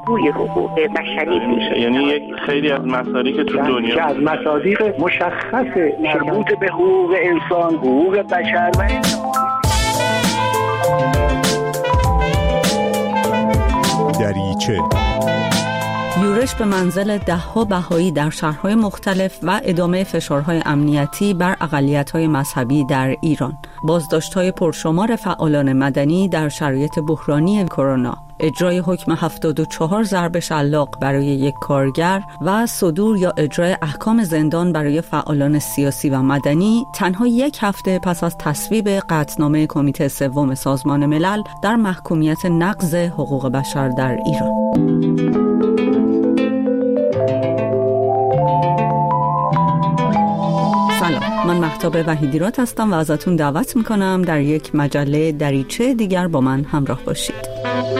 الگوی حقوق بشری میشه. یعنی یک خیلی از مصادیق که تو دنیا که از مصادیق مشخص مربوط به حقوق انسان، حقوق بشر و دریچه یورش به منزل ده‌ها بهایی در شهرهای مختلف و ادامه فشارهای امنیتی بر اقلیت‌های مذهبی در ایران، بازداشت‌های پرشمار فعالان مدنی در شرایط بحرانی کرونا، اجرای حکم 74 ضرب شلاق برای یک کارگر و صدور یا اجرای احکام زندان برای فعالان سیاسی و مدنی تنها یک هفته پس از تصویب قطعنامه کمیته سوم سازمان ملل در محکومیت نقض حقوق بشر در ایران. سلام، من مهتاب وحیدیراد هستم و ازتون دعوت میکنم در یک مجله دریچه دیگر با من همراه باشید.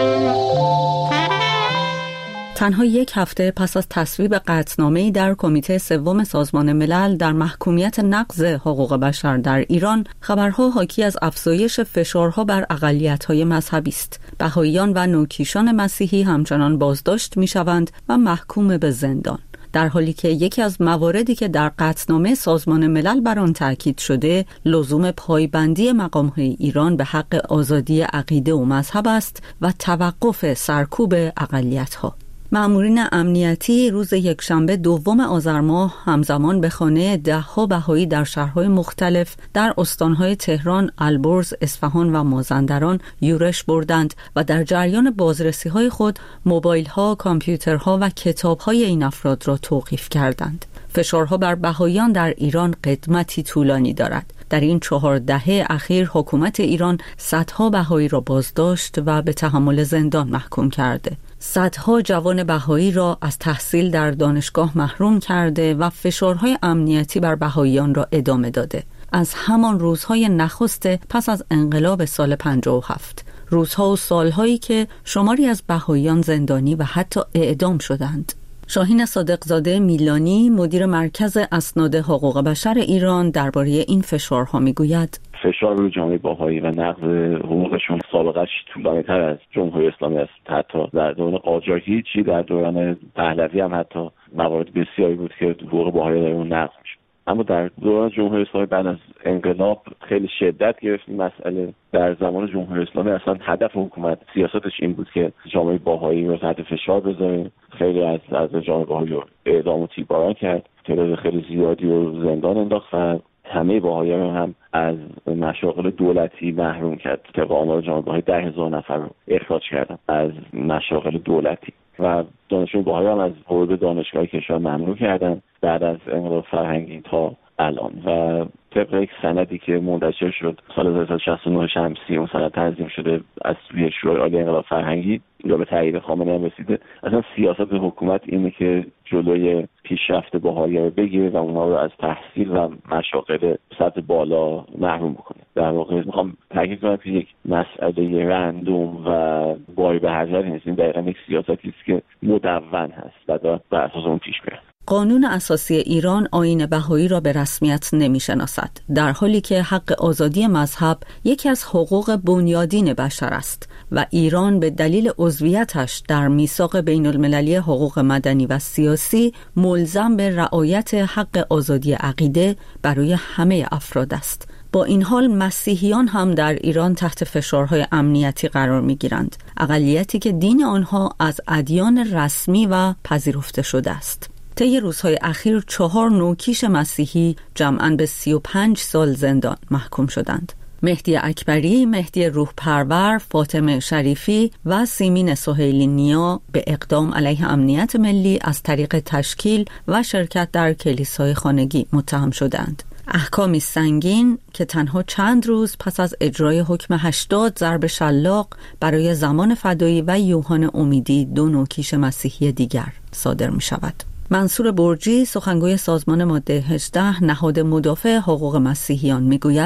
تنها یک هفته پس از تصویب قطعنامه‌ای در کمیته سوم سازمان ملل در محکومیت نقض حقوق بشر در ایران، خبرها حاکی از افزایش فشارها بر اقلیت‌های مذهبی است. بهائیان و نوکیشان مسیحی همچنان بازداشت می‌شوند و محکوم به زندان، در حالی که یکی از مواردی که در قطعنامه سازمان ملل بر آن تاکید شده لزوم پایبندی مقام‌های ایران به حق آزادی عقیده و مذهب است و توقف سرکوب اقلیت‌ها. مأمورین امنیتی روز یکشنبه دوم آذر ماه همزمان به خانه ده‌ها بهایی در شهرهای مختلف در استانهای تهران، البرز، اصفهان و مازندران یورش بردند و در جریان بازرسی‌های خود موبایل‌ها، کامپیوترها و کتاب‌های این افراد را توقیف کردند. فشارها بر بهائیان در ایران قدمتی طولانی دارد. در این 4 دهه اخیر حکومت ایران صدها بهایی را بازداشت و به تحمل زندان محکوم کرده. صدها جوان بهایی را از تحصیل در دانشگاه محروم کرده و فشارهای امنیتی بر بهاییان را ادامه داده. از همان روزهای نخست پس از انقلاب سال 57، روزها و سالهایی که شماری از بهاییان زندانی و حتی اعدام شدند. شاهین صادقزاده میلانی، مدیر مرکز اسناد حقوق بشر ایران، درباره این فشارها میگوید: فشار روی جامعه بهایی و نقض حقوقشون سابقه‌اش طولانی‌تر از جمهوری اسلامی است. حتی در دوران قاجاریچی، در دوران پهلوی هم حتی موارد بسیاری بود که حقوق بهایی در اون نقض میشه. اما در دوران جمهوری اسلامی بعد از انقلاب خیلی شدت گرفت این مسئله. در زمان جمهوری اسلامی اصلا هدف حکومت سیاستش این بود که جامعه بهایی رو تحت فشار بذاره. خیلی از جامعه بهایی رو اعدام و تیرباران کرد، تعداد خیلی زیادی رو زندان انداخت و همه بهاییان هم از مشاغل دولتی محروم کرد. طبق آمار جامعه بهایی 10,000 نفر رو اخراج کردن از مشاغل دولتی و دانشجویان بهایی هم از حوزه دانشگاهی کشور ممنوع کردن بعد از انقلاب فرهنگی تا الان. و طبق یک سندی که منتشر شد سال 1969 شمسی، اون سند تنظیم شده از سوی شورای عالی انقلاب فرهنگی یا به تایید خامنه‌ای هم رسیده، اصلا سیاست حکومت اینه که جلوی پیشرفت بهایی رو بگیره و اونها رو از تحصیل و مشاغل سطح بالا محروم بکنه. در واقع میخوام تاکید کنم که یک مسئله رندوم و باری به حذر نیست. این دقیقاً یک سیاستی است که مدون هست و داره بر اساس اون پیش میره. قانون اساسی ایران آیین بهایی را به رسمیت نمی‌شناسد، در حالی که حق آزادی مذهب یکی از حقوق بنیادین بشر است و ایران به دلیل عضویتش در میثاق بین‌المللی حقوق مدنی و سیاسی ملزم به رعایت حق آزادی عقیده برای همه افراد است. با این حال مسیحیان هم در ایران تحت فشارهای امنیتی قرار می‌گیرند، اقلیتی که دین آنها از ادیان رسمی و پذیرفته شده است. طی روزهای اخیر 4 نوکیش مسیحی جمعاً به 35 سال زندان محکوم شدند. مهدی اکبری، مهدی روحپرور، فاطمه شریفی و سیمین سهیلی نیا به اقدام علیه امنیت ملی از طریق تشکیل و شرکت در کلیسای خانگی متهم شدند. احکامی سنگین که تنها چند روز پس از اجرای حکم 80 ضرب شلاق برای زمان فدایی و یوحان امیدی 2 نوکیش مسیحی دیگر صادر می شود. منصور برجی، سخنگوی سازمان ماده 18 نهاد مدافع حقوق مسیحیان، میگوید: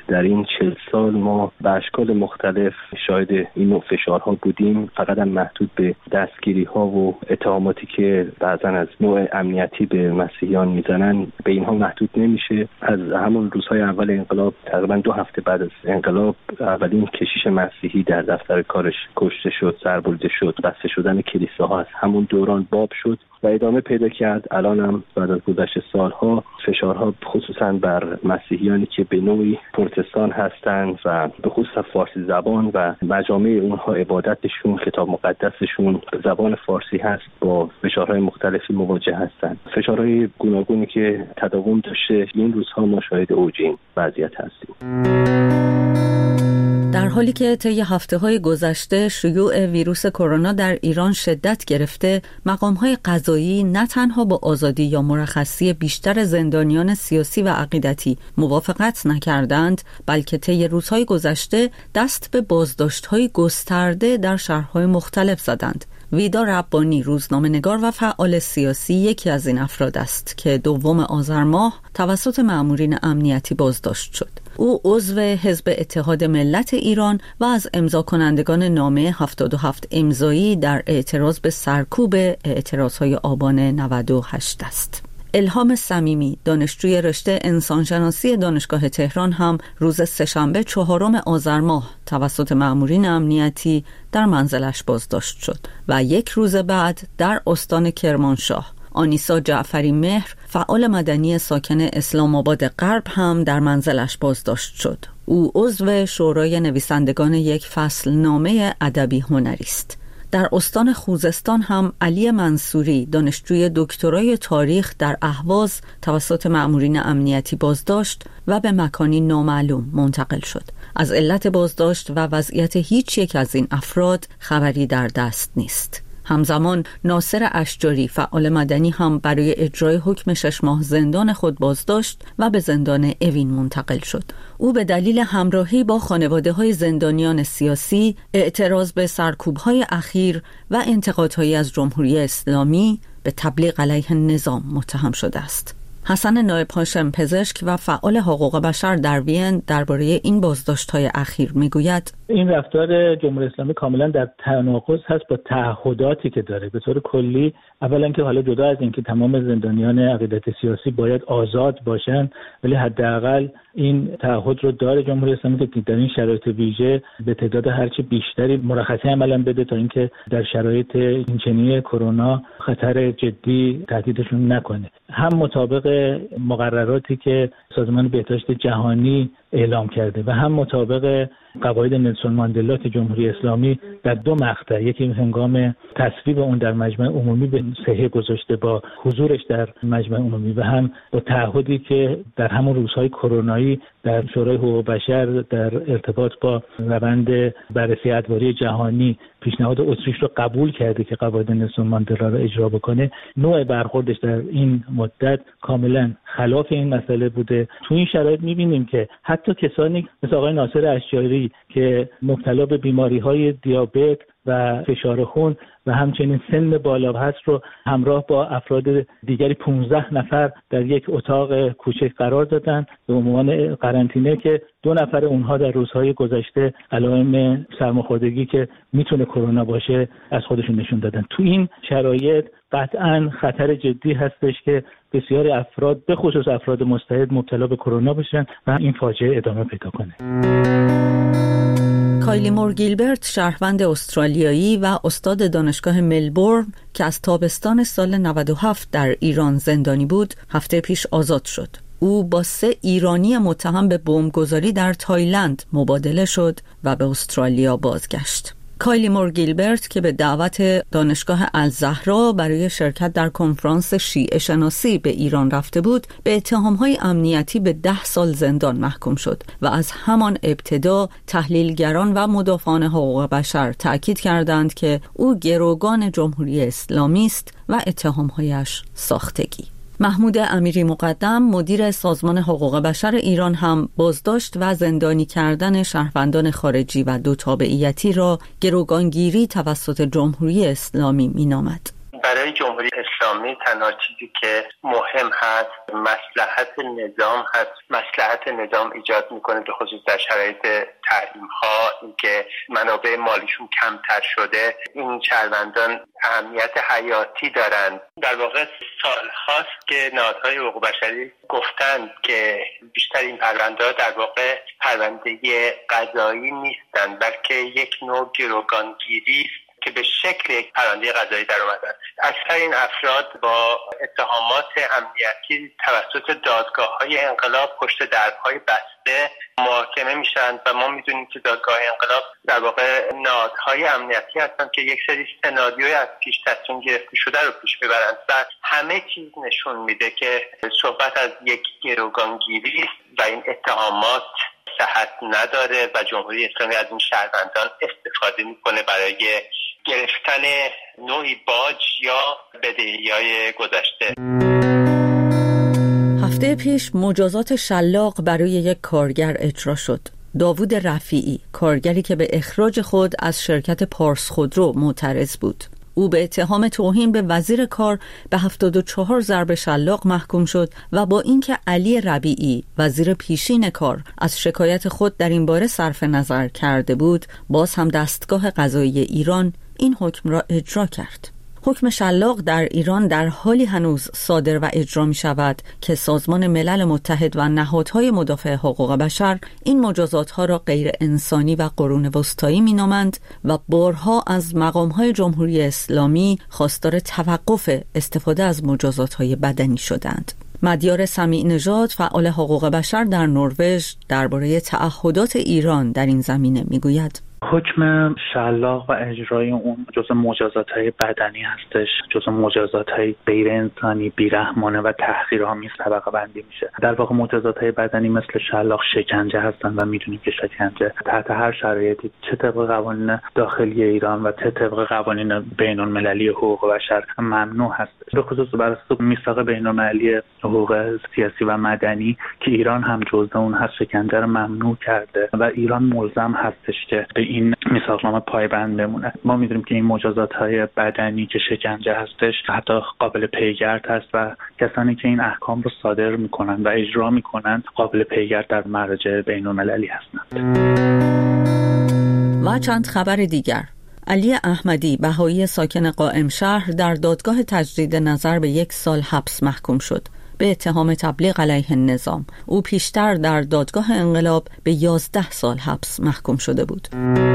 در این 40 سال ما به اشکال مختلف شاهد این نوع فشارها بودیم، فقط هم محدود به دستگیری‌ها و اتهاماتی که بعضا از نوع امنیتی به مسیحیان میزنن به اینها محدود نمیشه. از همون روزهای اول انقلاب، تقریبا 2 هفته بعد از انقلاب، اولین کشیش مسیحی در دفتر کارش کشته شد، سربریده شد. بسته شدن کلیساها از همون دوران باب شد و ادامه پیدا کرد. الان هم بعد از گذشت سالها فشارها خصوصا بر مسیحیانی که به نوعی پروتستان هستند و به خصوص فارسی زبان و مجامع اونها عبادتشون، کتاب مقدسشون به زبان فارسی هست، با فشارهای مختلفی مواجه هستند. فشارهای گوناگونی که تداوم داشته، این روزها ما شاهد اوج این وضعیت هستیم. در حالی که طی هفته‌های گذشته شیوع ویروس کرونا در ایران شدت گرفته، مقام‌های قضایی نه تنها با آزادی یا مرخصی بیشتر زندانیان سیاسی و عقیدتی موافقت نکردند، بلکه طی روزهای گذشته دست به بازداشت‌های گسترده در شهرهای مختلف زدند. ویدا ربانی، روزنامه‌نگار و فعال سیاسی، یکی از این افراد است که 2 آذر ماه توسط مأمورین امنیتی بازداشت شد. او عضو حزب اتحاد ملت ایران و از امضا کنندگان نامه 77 امضایی در اعتراض به سرکوب اعتراضهای آبان 98 است. الهام صمیمی، دانشجوی رشته انسانشناسی دانشگاه تهران، هم روز سه‌شنبه 4 آذر ماه توسط مأمورین امنیتی در منزلش بازداشت شد و 1 روز بعد در استان کرمانشاه آنیسا جعفری مهر، فعال مدنی ساکن اسلام آباد غرب، هم در منزلش بازداشت شد. او عضو شورای نویسندگان یک فصل نامه ادبی هنری است. در استان خوزستان هم علی منصوری، دانشجوی دکترای تاریخ در اهواز، توسط مأمورین امنیتی بازداشت و به مکانی نامعلوم منتقل شد. از علت بازداشت و وضعیت هیچ یک از این افراد خبری در دست نیست. همزمان ناصر اشجاری، فعال مدنی، هم برای اجرای حکم 6 ماه زندان خود بازداشت و به زندان اوین منتقل شد. او به دلیل همراهی با خانواده‌های زندانیان سیاسی، اعتراض به سرکوب‌های اخیر و انتقادهایی از جمهوری اسلامی به تبلیغ علیه نظام متهم شده است. حسن نایب هاشم، پزشک و فعال حقوق بشر در وین، درباره این بازداشت‌های اخیر میگوید: این رفتار جمهوری اسلامی کاملا در تناقض هست با تعهداتی که داره. به طور کلی، اولا که حالا جدا از اینکه تمام زندانیان عقیدت سیاسی باید آزاد باشن، ولی حداقل این تعهد رو داره جمهوری اسلامی که در این شرایط ویژه به تعداد هرچی بیشتری مرخصی عملا بده تا اینکه در شرایط اینچنینی کرونا خطر جدی تهدیدشون نکنه. هم مطابق مقرراتی که سازمان بهداشت جهانی اعلام کرده و هم مطابق قواعد نلسون ماندلا که جمهوری اسلامی در 2 مقطع، یکی هنگام تصویب اون در مجمع عمومی به صحه گذاشته با حضورش در مجمع عمومی و هم با تعهدی که در همون روزهای کرونایی در شورای حقوق بشر در ارتباط با روند بررسی ادواری جهانی پیشنهاد اتریش رو قبول کرده که قواعد نلسون ماندلا رو اجرا بکنه، نوع برخوردش در این مدت کاملا خلاف این مسئله بوده. تو این شرایط می‌بینیم که حتی کسانی مثل آقای ناصر اشجاری که مبتلا به بیماری‌های دیابت و فشار خون و همچنین سن بالا هست رو همراه با افراد دیگری 15 نفر در یک اتاق کوچک قرار دادن به عنوان قرنطینه که 2 نفر اونها در روزهای گذشته علائم سرماخوردگی که میتونه کرونا باشه از خودشون نشون دادن. تو این شرایط قطعاً خطر جدی هستش که بسیاری افراد به خصوص افراد مستعد مبتلا به کرونا بشن و این فاجعه ادامه پیدا کنه. کایلی مور گیلبرت، شهروند استرالیایی و استاد دانشگاه ملبورن که از تابستان سال 97 در ایران زندانی بود، هفته پیش آزاد شد. او با 3 ایرانی متهم به بمبگذاری در تایلند مبادله شد و به استرالیا بازگشت. کایلی مور گیلبرت که به دعوت دانشگاه الزهرا برای شرکت در کنفرانس شیعه شناسی به ایران رفته بود، به اتهام‌های امنیتی به 10 سال زندان محکوم شد و از همان ابتدا تحلیلگران و مدافعان حقوق بشر تأکید کردند که او گروگان جمهوری اسلامی است و اتهام‌هایش ساختگی. محمود امیری مقدم، مدیر سازمان حقوق بشر ایران، هم بازداشت و زندانی کردن شهروندان خارجی و 2 تابعیتی را گروگانگیری توسط جمهوری اسلامی می‌نامد. برای جمهوری اسلامی تنها چیزی که مهم هست مصلحت نظام هست. مصلحت نظام ایجاد میکنه به خصوص در شرایط تحریم ها، اینکه منابع مالیشون کمتر شده. این شهروندان اهمیت حیاتی دارند. در واقع سال هاست که نهادهای حقوق بشری گفتند که بیشتر این پرونده‌ها در واقع پرونده قضایی نیستند، بلکه یک نوع گروگانگیری است که به شکل یک پرونده قضایی در اومدن. اکثر این افراد با اتهامات امنیتی توسط دادگاه‌های انقلاب پشت درهای بسته محاکمه میشن و ما میدونیم که دادگاه انقلاب در واقع نهادهای امنیتی هستن که یک سری سناریوی از پیش تصمیم گرفته شده رو پیش میبرند و همه چیز نشون میده که صحبت از یک گروگانگیری و این اتهامات صحت نداره و جمهوری اسلامی از این شهروندان استفاده میکنه برای گرفتن نوعی باج یا بدهی‌های گذشته. هفته پیش مجازات شلاق برای یک کارگر اجرا شد. داوود رفیعی، کارگری که به اخراج خود از شرکت پارس خودرو معترض بود. او به اتهام توهین به وزیر کار به 74 ضرب شلاق محکوم شد و با اینکه علی ربیعی وزیر پیشین کار از شکایت خود در این باره صرف نظر کرده بود، باز هم دستگاه قضایی ایران این حکم را اجرا کرد. حکم شلاق در ایران در حالی هنوز صادر و اجرا می شود که سازمان ملل متحد و نهادهای مدافع حقوق بشر این مجازات ها را غیر انسانی و قرون وسطایی می نامند و بارها از مقامهای جمهوری اسلامی خواستار توقف استفاده از مجازات های بدنی شدند. مدیار سمیع نژاد، فعال حقوق بشر در نروژ، درباره تعهدات ایران در این زمینه می گوید: حکم شلاق و اجرای اون جزء مجازات‌های بدنی هستش، جزء مجازات‌های غیر انسانی، بیرحمانه و تحقیرآمیز طبقه بندی میشه. در واقع مجازات‌های بدنی مثل شلاق شکنجه هستن و میدونیم که شکنجه تحت هر شرایطی چه طبق قوانین داخلی ایران و چه طبق قوانین بین‌المللی حقوق بشر ممنوع هست. به خصوص بر اساس میثاق بین‌المللی حقوق سیاسی و مدنی که ایران هم جزء اون هست، شکنجه رو ممنوع کرده و ایران ملزم هستش که به این میثاقنامه پایبند بمونه. ما میدونیم که این مجازات‌های بدنی که شکنجه هستش حتی قابل پیگرد هست و کسانی که این احکام رو صادر میکنن و اجرا میکنن قابل پیگرد در مراجع بین‌المللی هستند. و چند خبر دیگر: علی احمدی، بهایی ساکن قائم شهر، در دادگاه تجدید نظر به 1 سال حبس محکوم شد به اتهام تبلیغ علیه النظام. او پیشتر در دادگاه انقلاب به 11 سال حبس محکوم شده بود.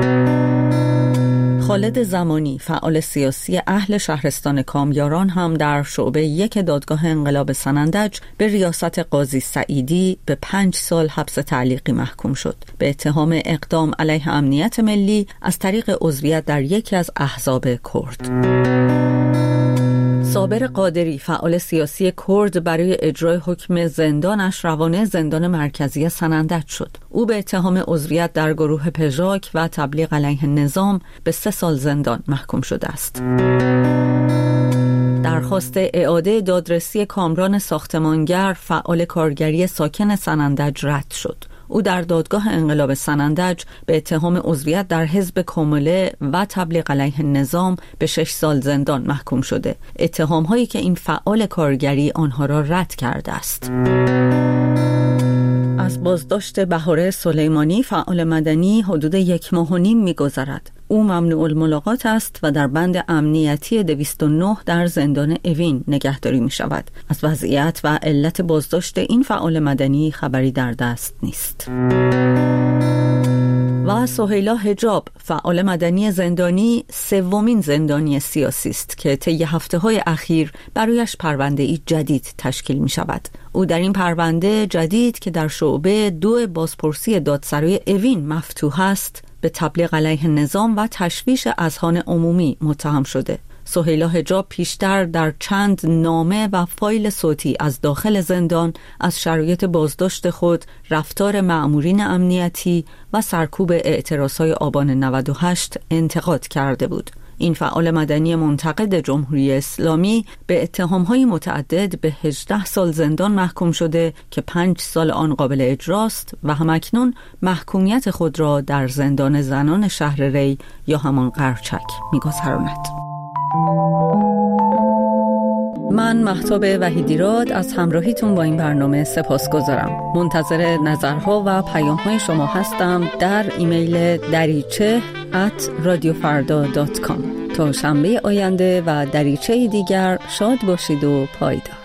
خالد زمانی، فعال سیاسی اهل شهرستان کامیاران، هم در شعبه 1 دادگاه انقلاب سنندج به ریاست قاضی سعیدی به 5 سال حبس تعلیقی محکوم شد به اتهام اقدام علیه امنیت ملی از طریق عضویت در یکی از احزاب کرد. صابر قادری، فعال سیاسی کرد، برای اجرای حکم زندانش روانه زندان مرکزی سنندج شد. او به اتهام عضویت در گروه پژاک و تبلیغ علیه النظام به 3 سال زندان محکوم شده است. درخواست اعاده دادرسی کامران ساختمانگر، فعال کارگری ساکن سنندج، رد شد. او در دادگاه انقلاب سنندج به اتهام عضویت در حزب کمله و تبلیغ علیه النظام به 6 سال زندان محکوم شده. اتهام هایی که این فعال کارگری آنها را رد کرده است. از بازداشت بهاره سلیمانی، فعال مدنی، حدود 1.5 ماه می‌گذرد. او ممنوع الملاقات است و در بند امنیتی 209 در زندان اوین نگهداری می شود. از وضعیت و علت بازداشت این فعال مدنی خبری در دست نیست. و سهیلا حجاب، فعال مدنی زندانی، 3مین زندانی سیاسی است که طی هفته‌های اخیر برایش پرونده‌ای جدید تشکیل می شود. او در این پرونده جدید که در شعبه 2 بازپرسی دادسرای اوین مفتوح است، به تبلیغ علیه النظام و تشویش اذهان عمومی متهم شده. سهیلا حجاب پیشتر در چند نامه و فایل صوتی از داخل زندان از شرایط بازداشت خود، رفتار مأمورین امنیتی و سرکوب اعتراضهای آبان 98 انتقاد کرده بود. این فعال مدنی منتقد جمهوری اسلامی به اتهام‌های متعدد به 18 سال زندان محکوم شده که 5 سال آن قابل اجراست و همکنون محکومیت خود را در زندان زنان شهر ری یا همان قرچک می‌گذراند. من مهتاب وحیدیراد از همراهیتون با این برنامه سپاسگزارم. منتظر نظرها و پیام‌های شما هستم در ایمیل dariche@radiofarda.com. تا شنبه آینده و دریچه دیگر شاد باشید و پایدار.